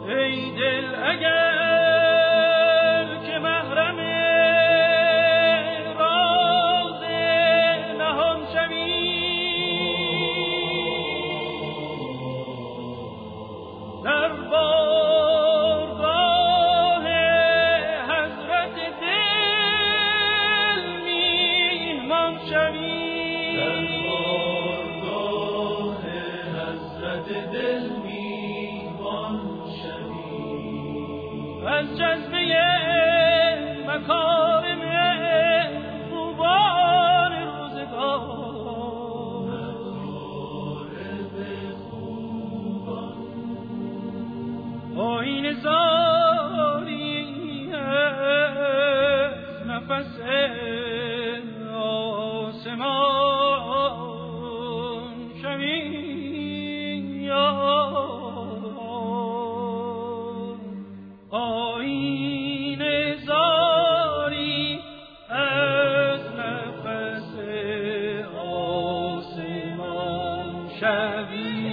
ای دل اگر که محرم راز نهان شوی، در بارگاه حضرت دل میهمان شوی، در بارگاه حضرت دل میهمان شوی، از جذبه مکارم خوبان روزگار، آیین زاری از نفس آسمان شوی، آیین زاری از نفس آسمان شوی.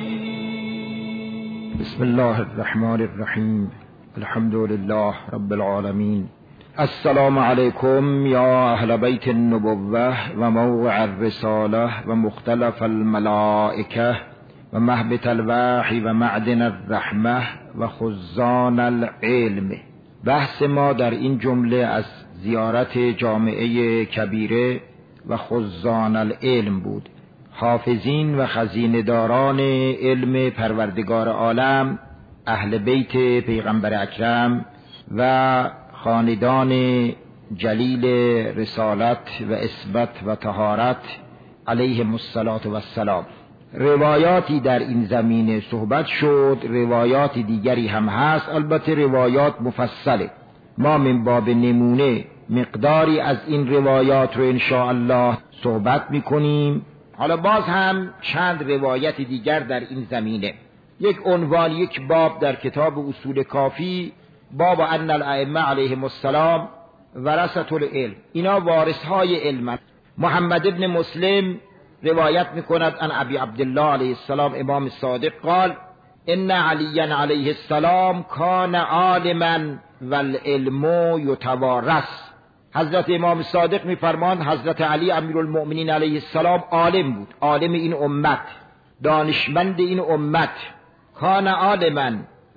بسم الله الرحمن الرحیم. الحمد لله رب العالمین. السلام علیکم یا اهل بیت النبوة و موقع الرساله و مختلف الملائکه و مهبط الوحی و معدن الرحمه و خزان العلم. بحث ما در این جمله از زیارت جامعه کبیره و خزان العلم بود. حافظین و خزینداران علم پروردگار عالم، اهل بیت پیغمبر اکرم و خاندان جلیل رسالت و اثبات و طهارت علیهم السلام. روایاتی در این زمینه صحبت شد، روایات دیگری هم هست، البته روایات مفصله. ما من باب نمونه مقداری از این روایات رو انشاءالله صحبت میکنیم. حالا باز هم چند روایت دیگر در این زمینه. یک عنوان، یک باب در کتاب اصول کافی، باب ان الائمه علیهم السلام ورثة العلم، اینا وارثهای علم. محمد ابن مسلم روایت میکند ان ابی عبدالله علیه السلام امام صادق قال ان علی علیه السلام کان عالما والعلم یتوارث. حضرت امام صادق میفرماند حضرت علی امیرالمؤمنین علیه السلام عالم بود، عالم این امت، دانشمند این امت. کان عالما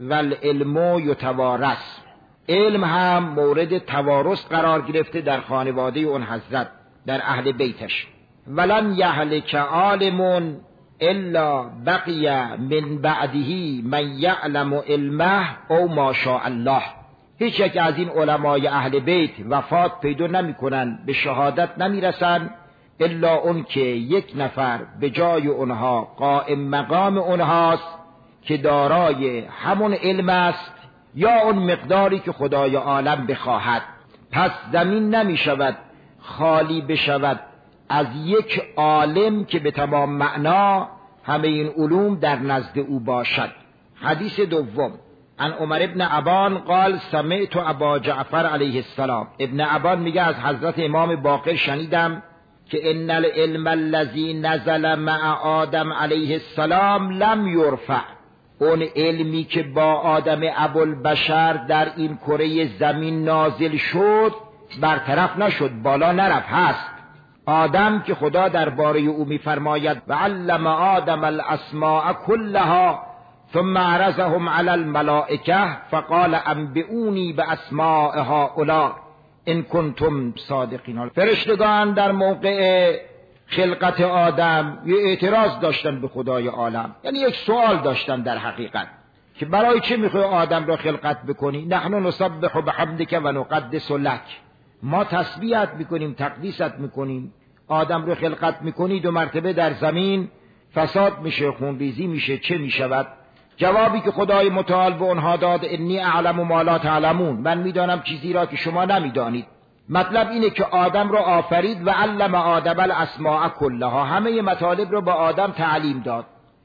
والعلم یتوارث، علم هم مورد توارث قرار گرفته در خانواده اون حضرت، در اهل بیتش. ولن یهلک عالم الا بقی من بعده من یعلم علمه او ما شاء الله. هیچ یک از این علمای اهل بیت وفات پیدا نمی کنن، به شهادت نمی رسن الا اون که یک نفر به جای اونها قائم مقام اونهاست که دارای همون علم است یا اون مقداری که خدای عالم بخواهد. پس زمین نمی شود خالی بشود از یک عالم که به تمام معنا همه این علوم در نزد او باشد. حدیث دوم، عن عمر ابن ابان قال سمعت ابا جعفر علیه السلام. ابن ابان میگه از حضرت امام باقر شنیدم که ان العلم الذی نزل مع آدم علیه السلام لم یرفع. اون علمی که با آدم ابوالبشر در این کره زمین نازل شد برطرف نشد، بالا نرفت، هست. آدم که خدا درباره او میفرماید و علم آدم الاسماء کلها ثم عرضهم علی الملائکه فقال انبئونی باسماء هؤلاء ان کنتم صادقین. فرشتگان در موقع خلقت آدم یه اعتراض داشتن به خدای عالم، یعنی یک سوال داشتن در حقیقت که برای چه میخوای آدم را خلقت بکنی؟ نحن نسبح بحمدک و نقدس لک، ما تسبیحت میکنیم، تقدیست میکنیم. آدم رو خلقت میکنی، 2 مرتبه در زمین فساد میشه، خونریزی میشه، چه میشود؟ جوابی که خدای متعال به اونها داد انی اعلم ما لا تعلمون، من میدانم چیزی را که شما نمیدانید. مطلب اینه که آدم را آفرید و علم آدم الاسماء کلها، همه مطالب را به آدم تعلیم داد.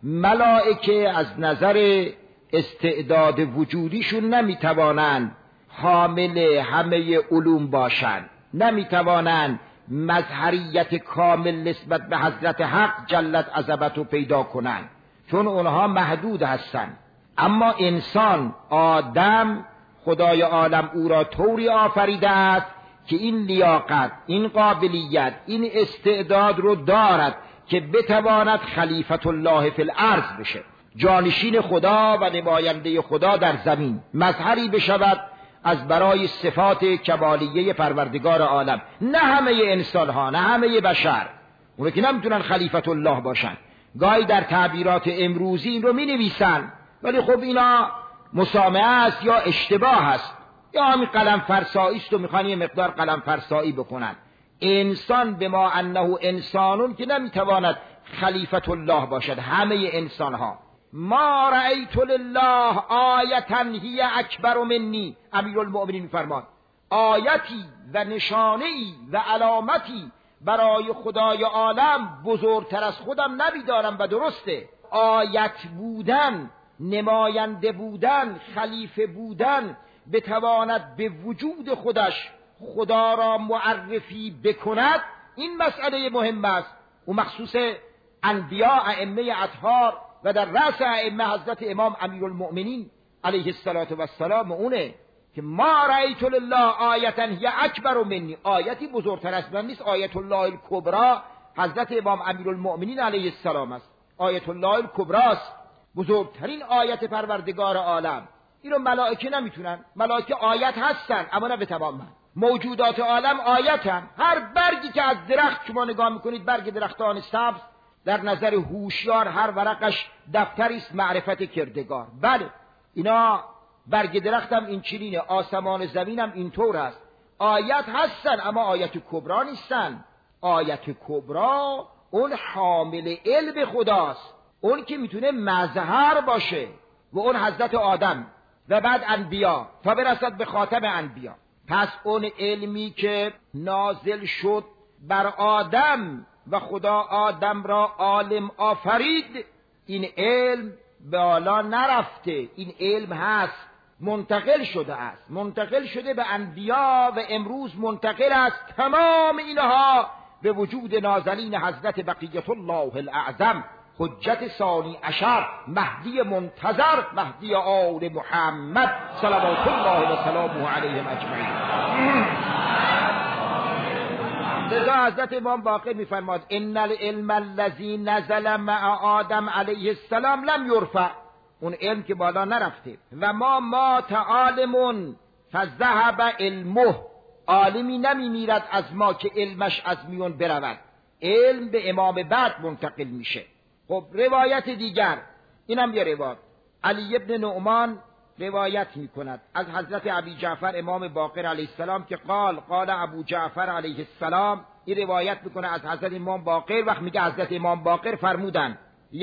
ملائکه از نظر استعداد وجودیشون نمیتوانند حامل همه علوم باشند، نمیتوانند مظهریت کامل نسبت به حضرت حق جلت عظمت رو پیدا کنند، چون اونها محدود هستند. اما انسان، آدم، خدای عالم او را طوری آفریده است که این لیاقت، این قابلیت، این استعداد رو دارد که بتواند خلیفت الله فی الارض بشه، جانشین خدا و نماینده خدا در زمین، مظهری بشود از برای صفات کمالیه پروردگار عالم. نه همه انسان ها، نه همه بشر، اونو که نمیتونن خلیفت الله باشن. گاهی در تعبیرات امروزی این رو می نویسن، ولی خب اینا مسامحه است یا اشتباه است، یا همین قلم فرسایی است و میخوان یه مقدار قلم فرسایی بکنن. انسان به ما انه انسانون که نمیتواند خلیفت الله باشد. همه انسان ها، ما رأیت لله آیتا هی اکبر منی، امیرالمؤمنین میفرماد آیتی و نشانه‌ای و علامتی برای خدای عالم بزرگتر از خودم نمیدارم. و درسته، آیت بودن، نماینده بودن، خلیفه بودن، بتواند به وجود خودش خدا را معرفی بکند، این مسئله مهم است. و مخصوص انبیاء، ائمه اطهار و در رأس ائمه حضرت امام امیرالمؤمنین علیه السلام اونه که ما رأیت لله آیتا هی اکبر منی، آیتی بزرگتر از من نیست. آیت الله الکبری حضرت امام امیرالمؤمنین علیه السلام است. آیت الله الکبری است، بزرگترین آیت پروردگار عالم. اینو ملائکه نمیتونن. ملائکه آیت هستن اما نه به تمام. موجودات عالم آیتن. هر برگی که از درخت شما نگاه میکنید، برگ درختان سبز، در نظر هوشیار هر ورقش دفتری است معرفت کردگار. بله، اینا برگ درخت هم این چنینه، آسمان زمین هم اینطور است. آیت هستن اما آیت کبرا نیستن. آیت کبرا اون حامل علم خداست، اون که میتونه مظهر باشه، و اون حضرت آدم و بعد انبیا تا برسد به خاتم انبیا. پس اون علمی که نازل شد بر آدم و خدا آدم را عالم آفرید، این علم بالا نرفته، این علم هست، منتقل شده است، منتقل شده به انبیا و امروز منتقل است تمام اینها به وجود نازلین حضرت بقیت الله الاعظم، حجت ثانی عشر، مهدی منتظر، مهدی آل محمد صلوات الله و سلامه علیهم اجمعین. لذا حضرت امام باقر میفرماد ان العلم الذی نزل مع آدم علیه السلام لم یرفع، اون علم که بالا نرفته. و ما عالم فذهب علمه، عالمی نمیمیرد از ما که علمش از میون برود، علم به امام بعد منتقل میشه. خب روایت دیگر، اینم یه روایت، علی ابن نعمان روایت میکند از حضرت ابی جعفر امام باقر علیه السلام که قال ابو جعفر علیه السلام. این روایت میکنه از حضرت امام باقر، وقت میگه حضرت امام باقر فرمودن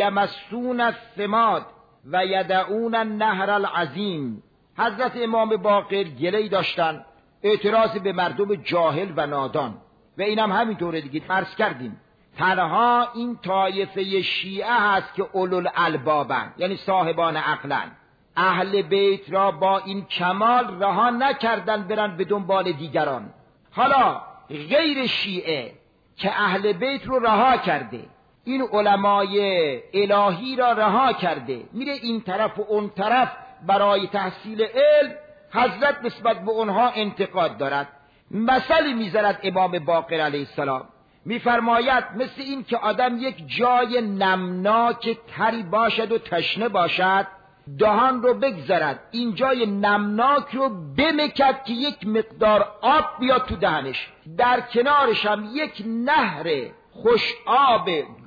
یمسون الثماد و یدعون النهر العظیم. حضرت امام باقر گله‌ای داشتن، اعتراض به مردم جاهل و نادان، و اینم همینطوره دیگه. عرض کردیم تنها این طایفه شیعه هست که اولو الالبابن، یعنی صاحبان عقلن. اهل بیت را با این کمال رها نکردن برن به دنبال دیگران. حالا غیر شیعه که اهل بیت رو رها کرده، این علمای الهی را رها کرده، میره این طرف و اون طرف برای تحصیل علم، حضرت نسبت به اونها انتقاد دارد. مثلی میذارد امام باقر علیه السلام، میفرماید مثل این که آدم یک جای نمناک تری باشد و تشنه باشد، دهان رو بگذارد، این جای نمناک رو بمکد که یک مقدار آب بیاد تو دهنش، در کنارش هم یک نهر خوش آب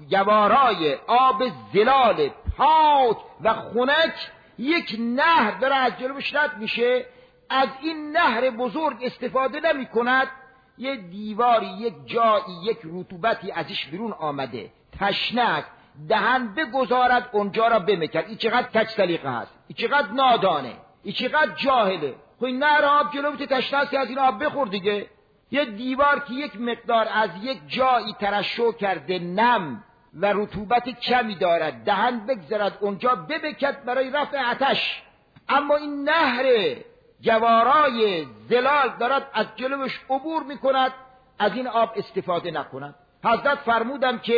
گوارای آب زلال پاک و خنک، یک نهر داره از جلوش رد میشه، از این نهر بزرگ استفاده نمی کند، یه دیواری، یک جایی، یک رطوبتی ازش بیرون آمده، تشنه است، دهن بگذارد اونجا را بمکد. این چقدر کج سلیقه هست، این چقدر نادانه، این چقدر جاهله. خب این نهر آب جلوت تشنه است که از این آب بخور دیگه. یه دیوار که یک مقدار از یک جایی ترشح کرده، نم و رطوبت کمی دارد، دهن بگذارد اونجا بمکد برای رفع آتش. اما این نهر جوارای زلال دارد از جلوش عبور میکند، از این آب استفاده نکند. حضرت فرمودم که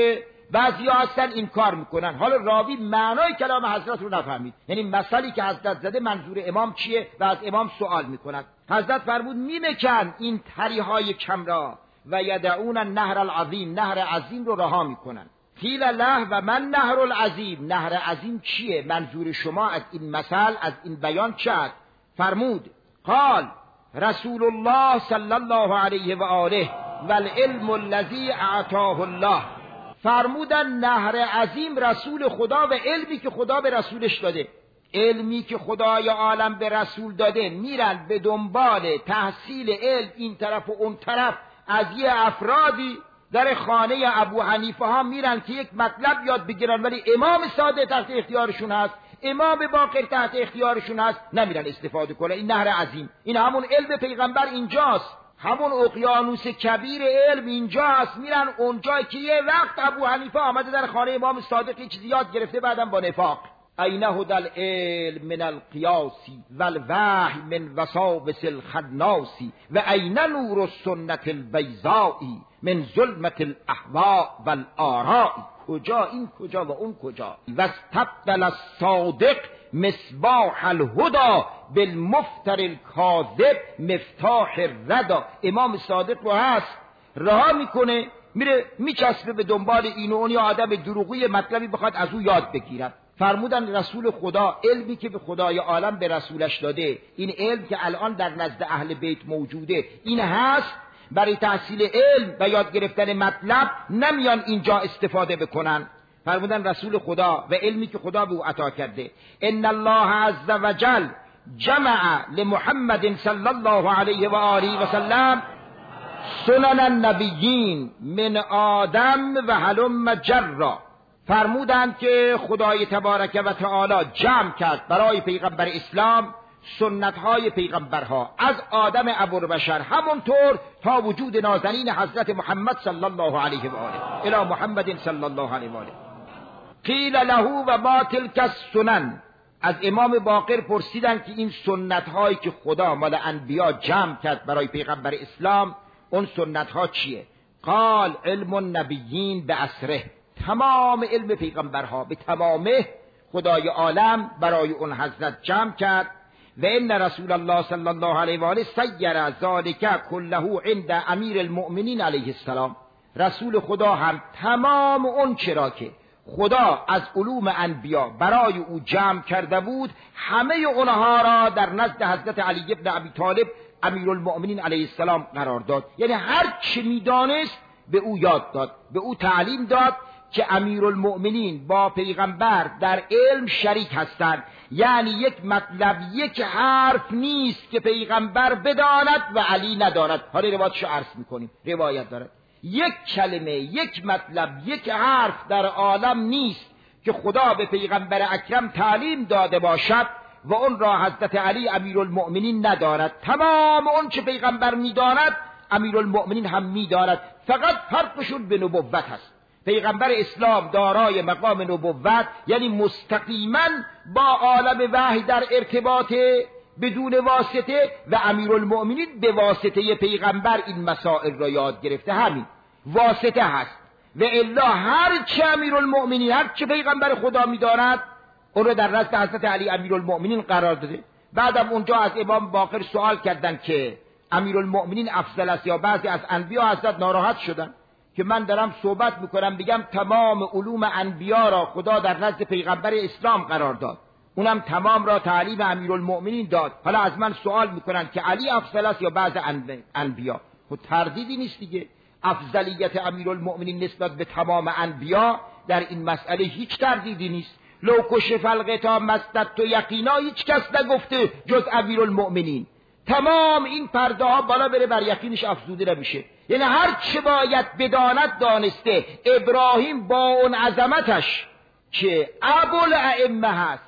بعضیا هستن این کار میکنن. حالا راوی معنای کلام حضرت رو نفهمید، یعنی مثالی که حضرت زده منظور امام چیه و از امام سوال میکنند. حضرت فرمود میمکن این تریهای کم را و یدعون النهر العظیم، نهر عظیم رو رها میکنن. قیل له و من نهر العظیم، نهر عظیم چیه؟ منظور شما از این مثل، از این بیان چه؟ فرمود قال رسول الله صلی الله علیه و آله والعلم الذی اعطاه الله. فرمودن نهر عظیم رسول خدا و علمی که خدا به رسولش داده. علمی که خدای عالم به رسول داده، میرن به دنبال تحصیل علم این طرف و اون طرف. از یه افرادی در خانه ابو حنیفه ها میرن که یک مطلب یاد بگیرن، ولی امام صادق تحت اختیارشون هست، امام باقر تحت اختیارشون هست، نمیرن استفاده کنه. این نهر عظیم، این همون علم پیغمبر اینجاست، همون اقیانوس کبیر علم اینجاست. میرن اونجایی که یه وقت ابو حنیفه آمده در خانه امام صادق یه چیزی یاد گرفته، بعدم با نفاق. این هدى العلم من القیاس والوحی من وساوس الخناس و این نور السنة البیضاء من ظلمة الاهواء والآراء. کجا این کجا و اون کجا؟ و استبدل الصادق مصباح الهدى بالمفتر الکاذب مفتاح الردى. امام صادق رو هست رها میکنه، میره میچسبه به دنبال این و اون، یا آدم دروغی مطلبی بخواد از او یاد بگیرد. فرمودن رسول خدا علمی که به خدای عالم به رسولش داده، این علم که الان در نزد اهل بیت موجوده، این هست برای تحصیل علم و یاد گرفتن مطلب نمیان اینجا استفاده بکنن. فرمودن رسول خدا و علمی که خدا به او عطا کرده، ان الله عز وجل جمع لمحمد صلی الله علیه و آله و سلم سنن النبیین من آدم و هلم جرا. فرمودند که خدای تبارک و تعالی جمع کرد برای پیغمبر اسلام سنتهای پیغمبرها از آدم ابوالبشر همونطور تا وجود نازنین حضرت محمد صلی الله علیه و آله الی محمد صلی الله علیه و آله. قیل له و ما تلک السنن. از امام باقر پرسیدند که این سنتهایی که خدا مال انبیا جمع کرد برای پیغمبر اسلام، اون سنتها چیه؟ قال علم النبیین به اسره. تمام علم پیغمبرها به تمامه خدای عالم برای اون حضرت جمع کرد. و ان رسول الله صلی الله علیه و آله سیر ذالک كله عند امیر المؤمنین علیه السلام. رسول خدا هم تمام اون چرا که خدا از علوم انبیا برای او جمع کرده بود، همه اونها را در نزد حضرت علی ابن ابی طالب امیر المؤمنین علیه السلام قرار داد. یعنی هر چی میدانست به او یاد داد، به او تعلیم داد که امیرالمؤمنین با پیغمبر در علم شریک هستند. یعنی یک مطلب، یک حرف نیست که پیغمبر بداند و علی نداند. حالا روایتشو عرض میکنیم، روایت دارد. یک کلمه، یک مطلب، یک حرف در عالم نیست که خدا به پیغمبر اکرم تعلیم داده باشد و اون را حضرت علی امیرالمؤمنین نداند. تمام اون چه پیغمبر میداند امیرالمؤمنین هم میداند، فقط فرقشون به نبوت هست. پیغمبر اسلام دارای مقام نبوت، یعنی مستقیما با عالم وحی در ارتباط بدون واسطه، و امیرالمؤمنین به واسطه پیغمبر این مسائل را یاد گرفته. همین واسطه هست. و الا هر چه امیرالمؤمنین، هر چه پیغمبر خدا می‌داند، اون را در نزد حضرت علی امیرالمؤمنین قرار داده. بعدم اونجا از امام باقر سوال کردند که امیرالمؤمنین افضل است یا بعضی از انبیا؟ حضرت ناراحت شدن که من دارم صحبت میکنم بگم تمام علوم انبیا را خدا در نزد پیغمبر اسلام قرار داد، اونم تمام را تعلیم امیرالمؤمنین داد. حالا از من سوال میکنن که علی افضل است یا بعض انبیا؟ خود تردیدی نیست دیگه. افضلیت امیرالمؤمنین نسبت به تمام انبیا در این مسئله هیچ تردیدی نیست. لو کشف الغطا مستت یقینا، هیچ کس نگفته جز امیرالمؤمنین. تمام این پرده ها بالا بره بر یقینش افزوده نمیشه. یعنی هر چه باید بداند دانسته. ابراهیم با اون عظمتش که ابوالائمه هست،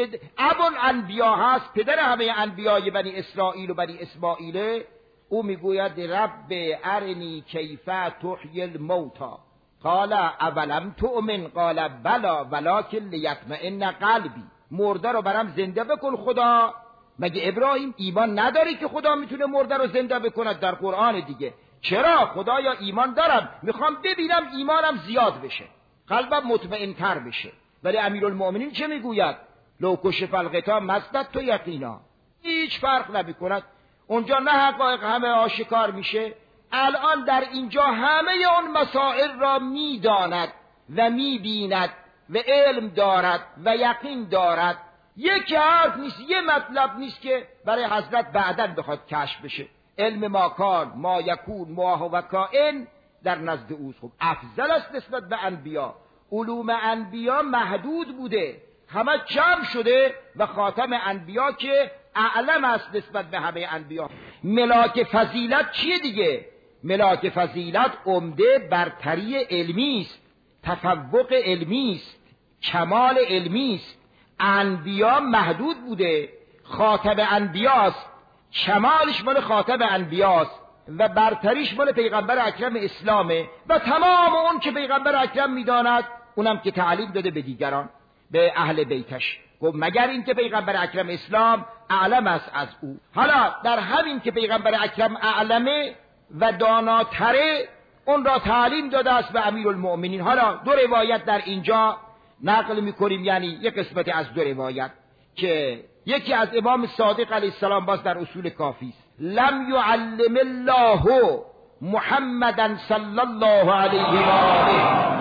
ابوالانبیا هست، پدر همه انبیای بنی اسرائیل و بنی اسماعیل، او میگوید رب ارنی کیف تحیی الموتی قال اولم تؤمن قال بلا ولکن لیطمئن قلبی. مرده رو برام زنده بکن خدا. مگه ابراهیم ایمان نداری که خدا میتونه مرده رو زنده بکند؟ در قرآن دیگه. چرا؟ خدایا ایمان دارم، میخوام ببینم ایمانم زیاد بشه. قلبم مطمئن تر بشه. ولی امیرالمؤمنین چه میگوید؟ لو کشف الغطا مزدت تو یقینا. هیچ فرق نمیکند. اونجا نه حقایق همه آشکار میشه. الان در اینجا همه اون مسائل را میداند و میبیند و علم دارد و یقین دارد. یک حرف نیست، یه مطلب نیست که برای حضرت بعداً بخواد کشف بشه. علم ما کان، ما یکون، ما هو کائن در نزد اوست. خب افضل است نسبت به انبیا. علوم انبیا محدود بوده، همه جمع شده و خاتم انبیا که اعلم است نسبت به همه انبیا. ملاک فضیلت چیه دیگه؟ ملاک فضیلت عمده برتری علمی است، تفوق علمی است، کمال علمی است. انبیا محدود بوده، خاتم انبیاست، کمالش مال خاتم انبیاست و برتریش مال پیغمبر اکرم اسلامه و تمام اون که پیغمبر اکرم میداند اونم که تعلیم داده به دیگران، به اهل بیتش. خب مگر این که پیغمبر اکرم اسلام اعلم است از او. حالا در همین که پیغمبر اکرم اعلمه و داناتره، اون را تعلیم داده است به امیرالمؤمنین. حالا دو روایت در اینجا نقل میکنیم، یعنی یک قسمت از دو روایت که یکی از امام صادق علیه السلام باز در اصول کافی است. لم یعلم الله محمدا صلی الله علیه و آله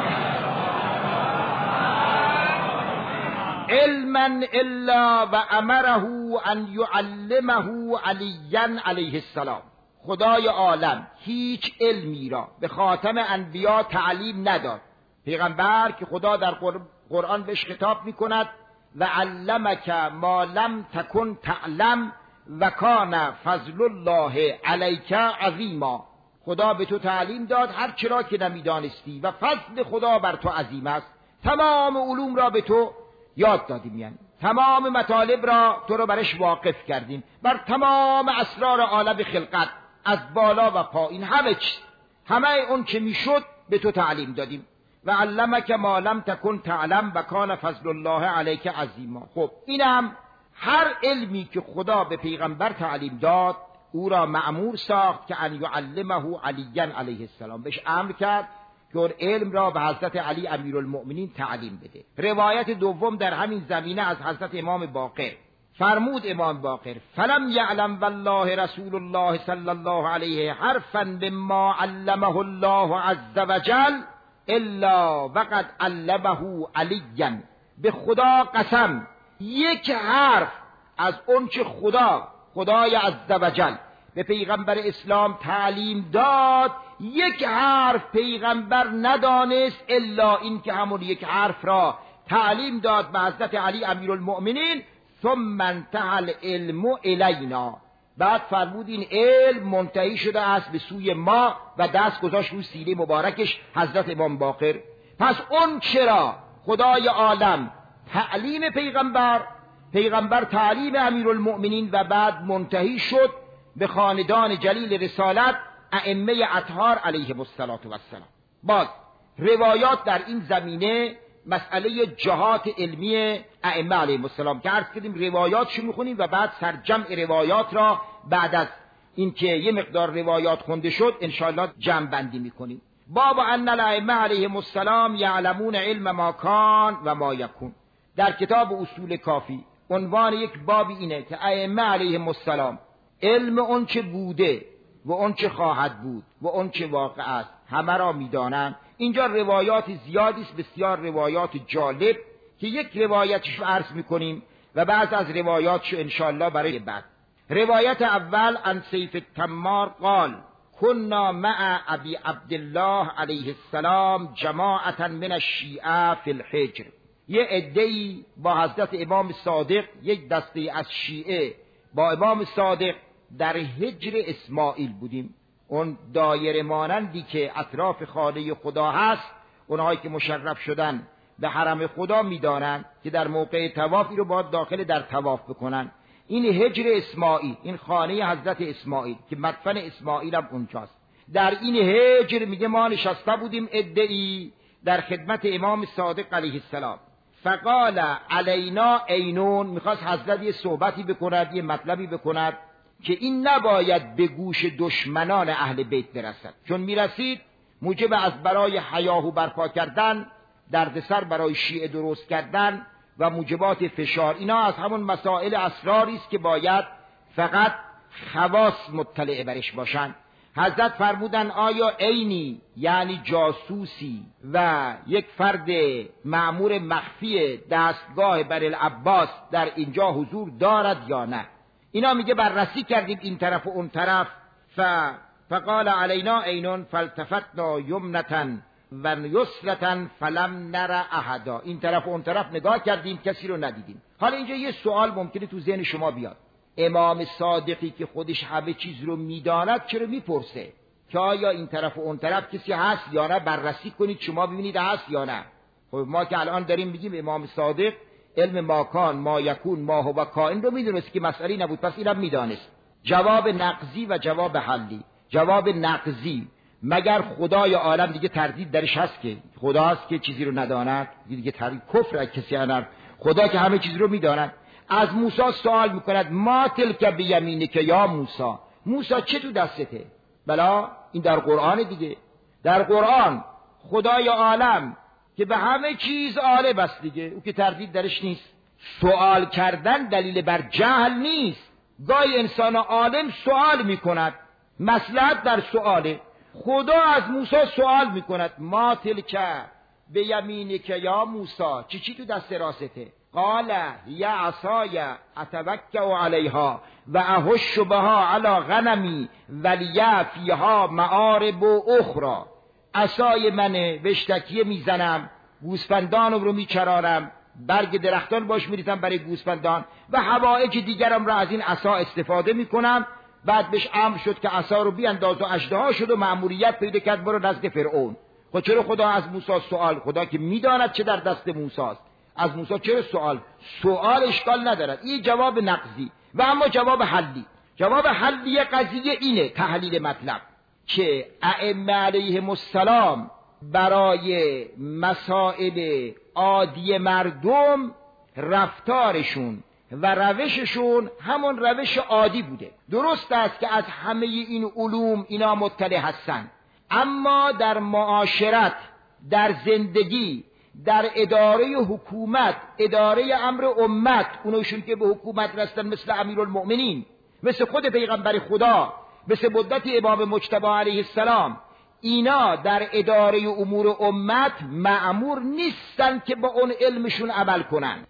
علما الا و امره ان یعلمه علیا علیه السلام. خدای عالم هیچ علمی را به خاتم انبیا تعلیم نداد. پیغمبر که خدا در قرآن بهش خطاب میکند و علمک ما لم تکن تعلم و کان فضل الله علیک عظیما. خدا به تو تعلیم داد هر چرا که نمیدانستی و فضل خدا بر تو عظیم است. تمام علوم را به تو یاد دادیم، یعنی تمام مطالب را تو رو برش واقف کردیم، بر تمام اسرار عالم خلقت از بالا و پایین همه چیز، همه اون که میشد به تو تعلیم دادیم. و علمک ما لم تکن تعلم و کان فضل الله علیک عظیما. خب اینم هر علمی که خدا به پیغمبر تعلیم داد او را مأمور ساخت که ان یعلمه علیا علیه السلام، بهش امر کرد که اون علم را به حضرت علی امیرالمؤمنین تعلیم بده. روایت دوم در همین زمینه از حضرت امام باقر فرمود امام باقر فلم یعلم والله رسول الله صلی الله علیه حرفا مما علمه الله عز وجل الا وقد علمه علیا. به خدا قسم یک حرف از اون که خدای عز وجل به پیغمبر اسلام تعلیم داد، یک حرف پیغمبر ندانست الا این که همون یک حرف را تعلیم داد به حضرت علی امیرالمؤمنین. ثم انتهى العلم الینا. بعد فرمود این علم منتهی شده است به سوی ما و دست گذاشت روی سینه مبارکش حضرت امام باقر. پس اون چرا خدای عالم تعلیم پیغمبر تعلیم امیرالمؤمنین و بعد منتهی شد به خاندان جلیل رسالت ائمه اطهار علیهم الصلاة والسلام. باز روایات در این زمینه مسئله جهات علمی ائمه علیهم السلام که عرض کردیم روایاتشو میخونیم و بعد سرجمع روایات را بعد از اینکه یه مقدار روایات خونده شد انشاءالله جمع بندی میکنیم. باب ان الائمه علیهم السلام یعلمون علم ما کان و ما یکون. در کتاب اصول کافی عنوان یک بابی اینه که ائمه علیهم السلام علم اون چه بوده و اون چه خواهد بود و اون چه واقع است همه را میدانند. اینجا روایات زیادی است، بسیار روایات جالب که یک روایتش رو عرض میکنیم و بعض از روایاتش انشاءالله برای بعد. روایت اول عن سیف التمار قال كنا مع ابی عبدالله علیه السلام جماعتا من الشیعه فی الحجر. یه عده‌ای با حضرت امام صادق، یک دسته از شیعه با امام صادق در حجر اسماعیل بودیم. اون دایره مانندی که اطراف خانه خدا هست، اونهایی که مشرف شدن به حرم خدا میدانن که در موقع طواف رو باید داخل در طواف بکنن. این حجر اسماعیل، این خانه حضرت اسماعیل که مدفن اسماعیل هم اونجاست. در این حجر میگه ما نشسته بودیم عده‌ای در خدمت امام صادق علیه السلام. فقال علینا عینون، میخواست حضرت یه صحبتی بکند، یه مطلبی بکند که این نباید به گوش دشمنان اهل بیت برسد، چون میرسید موجب از برای حیاهو برپا کردن دردسر برای شیعه درست کردن و موجبات فشار، اینا از همون مسائل اسراری است که باید فقط خواص مطلع برش باشن. حضرت فرمودن آیا عینی یعنی جاسوسی و یک فرد مأمور مخفی دستگاه بری‌العباس در اینجا حضور دارد یا نه؟ اینا میگه بررسی کردیم این طرف و اون طرف. فقال علینا عینون فالتفتنا یمنة و یسرة فلم نر احدا. این طرف و اون طرف نگاه کردیم کسی رو ندیدیم. حالا اینجا یه سوال ممکنه تو ذهن شما بیاد، امام صادقی که خودش همه چیز رو میداند چرا میپرسه که آیا این طرف و اون طرف کسی هست یا نه؟ بررسی کنید شما ببینید هست یا نه. خب ما که الان داریم میگیم امام صادق علم ماکان ما یکون ما هو کائن رو میدونست که مسئله نبود، پس اینم میدانست. جواب نقضی و جواب حلی. جواب نقضی، مگر خدای عالم دیگه تردید درش هست که خدا هست که چیزی رو نداند؟ دیگه تردید کفر کسی انر خدا که همه چیز رو میداند. از موسی سوال میکند ما تلک بیمینک یا موسی، موسی چه تو دستته؟ بلا این در قرآن دیگه، در قرآن خدای عالم که به همه چیز عالم است دیگه، او که تردید درش نیست. سوال کردن دلیل بر جهل نیست. گاهی انسان عالم سوال میکند، مصلحت در سواله. خدا از موسی سوال میکند ما تلک بیمینک یا موسی، چی تو دست راسته؟ قال یا عصای اتوکا علیها و اهش بها علی غنمی ولی فیها معارب اخرى. عصای منه، وشتکیه میزنم، گوسفندان رو میچرانم، برگ درختان باش میریزم برای گوسفندان و حوائج دیگرم را از این عصا استفاده میکنم. بعد بهش امر شد که عصا رو بیانداز و اژدها شد و مأموریت پیدا کرد برو نزد فرعون. خب چرا خدا از موسی سوال؟ خدا که میداند چه در دست موسی است، از موسی چرا سوال اشکال ندارد. این جواب نقضی. و اما جواب حلی، جواب حلی قضیه اینه، تحلیل مطلب، که ائمه علیهم السلام برای مسائل عادی مردم رفتارشون و روششون همون روش عادی بوده. درست است که از همه این علوم اینا مطلع هستن، اما در معاشرت، در زندگی، در اداره حکومت، اداره امر امت، اونوشون که به حکومت رستن مثل امیرالمؤمنین، مثل خود پیغمبر خدا، مثل مدت امام مجتبی علیه السلام، اینا در اداره امور امت مأمور نیستن که با اون علمشون عمل کنن.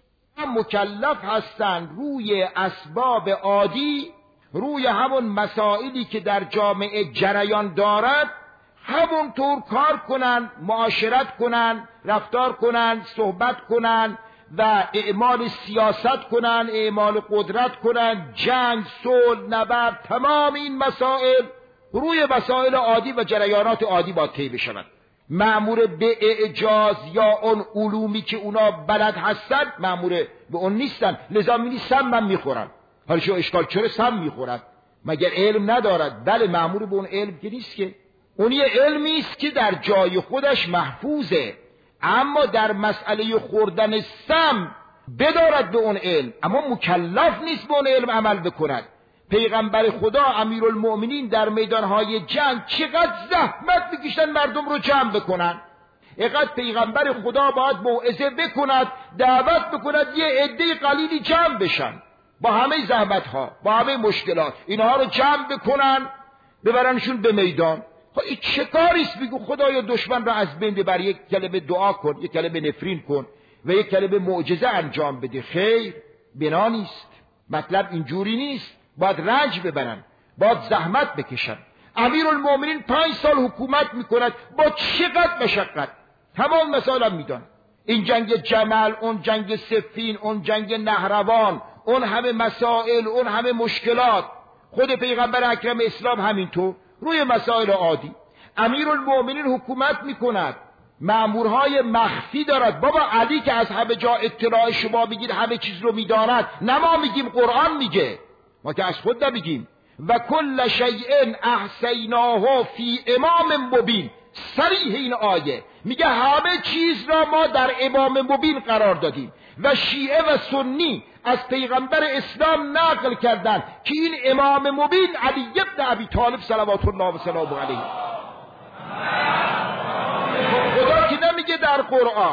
مکلف هستن روی اسباب عادی، روی همون مسائلی که در جامعه جریان دارد همونطور کار کنن، معاشرت کنن، رفتار کنن، صحبت کنن و اعمال سیاست کنن، اعمال قدرت کنن، جنگ، صلح، نبرد، تمام این مسائل روی مسائل عادی و جریانات عادی باید طی بشوند. مأمور به اعجاز یا اون علومی که اونا بلد هستن مأمور به اون نیستن. لذا می‌بینی سم میخورن. حالا شو اشکال چرا سم میخورد؟ مگر علم ندارد؟ بله مأمور به اون علم که نیست که، اون یه علمی است که در جای خودش محفوظه، اما در مسئله خوردن سم بدارد به اون علم، اما مکلف نیست به اون علم عمل بکند. پیغمبر خدا امیرالمؤمنین در میدانهای جنگ چقدر زحمت میکشتن مردم رو جمع بکنن. اینقدر پیغمبر خدا باید موعظه بکند، دعوت بکند یه عده قلیلی جمع بشن، با همه زحمت ها، با همه مشکلات، اینها رو جمع بکنن ببرنشون به میدان. خب این چه کاریست؟ بگو خدایا دشمن را از بین ببر، یک کلمه دعا کن، یک کلمه نفرین کن و یک کلمه معجزه انجام بده. خیر، بنا نیست. مطلب اینجوری نیست. باید رنج ببرن، باید زحمت بکشن. امیرالمؤمنین 5 سال حکومت میکند با چقدر مشقت، تمام مسائل هم میدان. این جنگ جمل، اون جنگ صفین، اون جنگ نهروان، اون همه مسائل، اون همه مشکلات. خود پیغمبر اکرم اسلام همینطور روی مسائل عادی. امیرالمؤمنین حکومت میکند، مأمورهای مخفی دارد. بابا علی که از همه جا اطلاع شما بگید همه چیز رو میداند، نه ما میگیم، قرآن میگه، ما که از خود نمیگیم. و کل شیء احصیناه فی امام مبین. صریح این آیه میگه همه چیز را ما در امام مبین قرار دادیم. و شیعه و سنی از پیغمبر اسلام نقل کردن که این امام مبین علی ابن ابی طالب صلوات الله و سلامه علیه. خدا که نمیگه در قرآن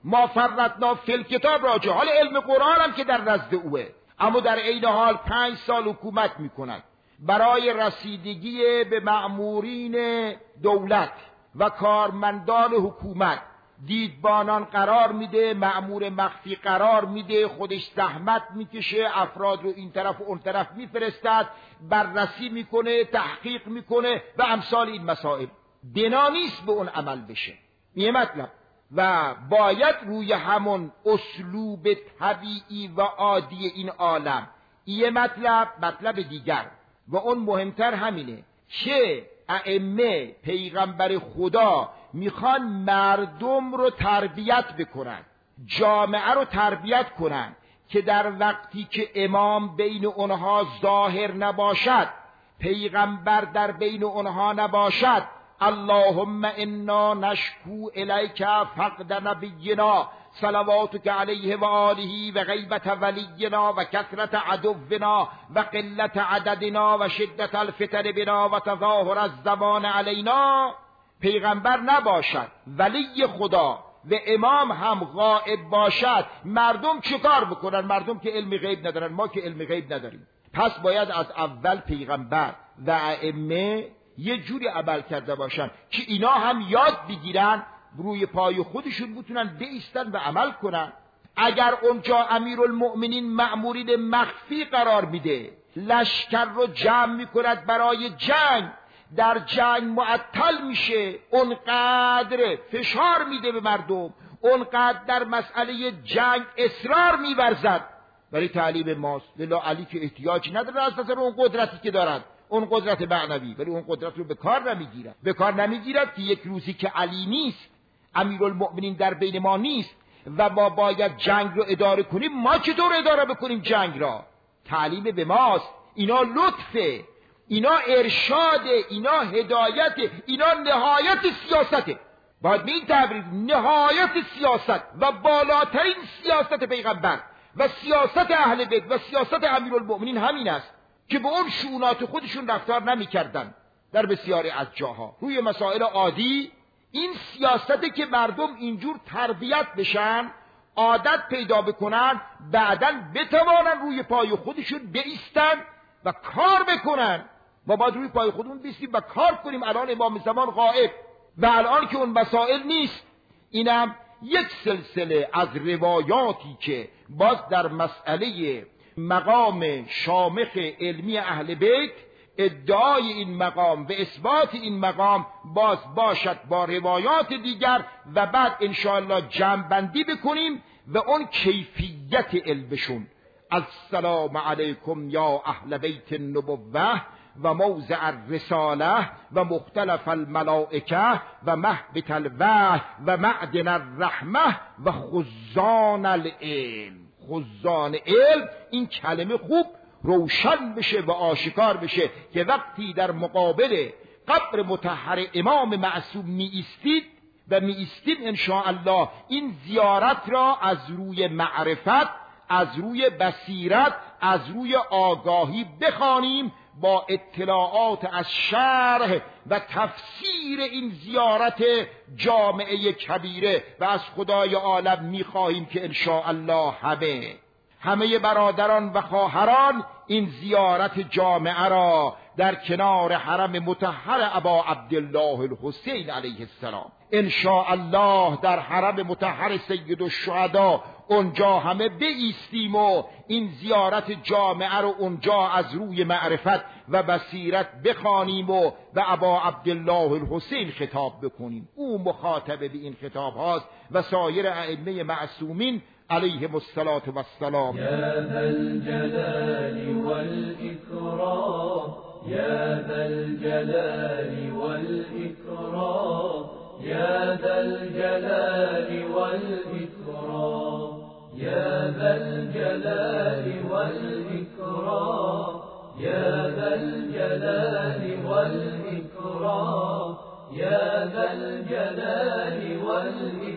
ما فرطنا فی الکتاب راجع حال علم قرآن هم که در نزد اوه، اما در عین حال 5 سال حکومت میکنند برای رسیدگی به مأمورین دولت و کارمندان حکومت. دیدبانان قرار میده، مأمور مخفی قرار میده، خودش زحمت میکشه، افراد رو این طرف و اون طرف میفرستد، بررسی میکنه، تحقیق میکنه و امثال این مسائل. بنا نیست به اون عمل بشه. یه مطلب و باید روی همون اسلوب طبیعی و عادی این عالم. یه مطلب دیگر و اون مهمتر همینه که ائمه پیغمبر خدا میخوان مردم رو تربیت بکنن، جامعه رو تربیت کنن که در وقتی که امام بین اونها ظاهر نباشد، پیغمبر در بین اونها نباشد، اللهم انا نشکو الیک فقد نبینا صلواتک علیه و آله و غیبت ولینا و کثرت عدونا و قلت عددنا و شدت الفتن بنا و تظاهر الزمان علینا. پیغمبر نباشد، ولی خدا و امام هم غائب باشد، مردم چیکار بکنن؟ مردم که علم غیب ندارن، ما که علم غیب نداریم. پس باید از اول پیغمبر و ائمه یه جوری عمل کرده باشن که اینا هم یاد بگیرن، روی پای خودشون بتونن بایستن و عمل کنن. اگر اونجا امیرالمؤمنین مأمورین مخفی قرار میده، لشکر رو جمع میکند برای جنگ، در جنگ معطل میشه، اونقدر فشار میده به مردم، اونقدر در مسئله جنگ اصرار میورزد برای تعلیم ماست. للا علی که احتیاج نداره از نظر اون قدرتی که دارد، اون قدرت معنوی، ولی اون قدرت رو به کار نمیگیرد که یک روزی که علی نیست، امیرالمؤمنین در بین ما نیست و ما باید جنگ رو اداره کنیم، ما چطور اداره بکنیم جنگ را؟ تعلیم به ماست. اینا لطفه، اینا ارشاده، اینا هدایته، اینا نهایت سیاسته. باید به این تعبیر نهایت سیاست و بالاترین سیاست پیغمبر و سیاست اهل بیت و سیاست امیرالمؤمنین همین است که به اون شؤونات خودشون رفتار نمی‌کردن. در بسیاری از جاها روی مسائل عادی این سیاسته که مردم اینجور تربیت بشن، عادت پیدا بکنن، بعداً بتوانن روی پای خودشون بایستن و کار بکنن. ما باید روی پای خودمون بیستیم و کار کنیم. الان امام زمان غائب و الان که اون مسائل نیست. اینم یک سلسله از روایاتی که باز در مسئله مقام شامخ علمی اهل بیت، ادعای این مقام و اثبات این مقام باز باشد با روایات دیگر و بعد انشاءالله جمع‌بندی بکنیم و اون کیفیت علمشون. السلام علیکم یا اهل بیت النبوه و موضع الرساله و مختلف الملائکه و مهبط الوحی و معدن الرحمه و خزان العلم. خزان علم، این کلمه خوب روشن بشه و آشکار بشه که وقتی در مقابل قبر مطهر امام معصوم میایستید و میایستیم انشاءالله، این زیارت را از روی معرفت، از روی بصیرت، از روی آگاهی بخوانیم، با اطلاعات از شرح و تفسیر این زیارت جامعه کبیره و از خدای عالم میخواهیم که انشاءالله همه برادران و خواهران این زیارت جامعه را در کنار حرم مطهر ابا عبدالله الحسین علیه السلام انشاءالله در حرم مطهر سید الشهدا اونجا همه بایستیم و این زیارت جامعه رو اونجا از روی معرفت و بصیرت بخوانیم و به ابا عبدالله الحسین خطاب بکنیم. او مخاطب به این خطاب هاست و سایر ائمه معصومین علیهم الصلاة والسلام. یا ذا الجلال والإکرام، یا ذا الجلال والإکرام، یا ذا الجلال والإکرام، یا ذا الجلال والإکرام، یا ذا الجلال والإکرام، یا ذا الجلال والإکرام.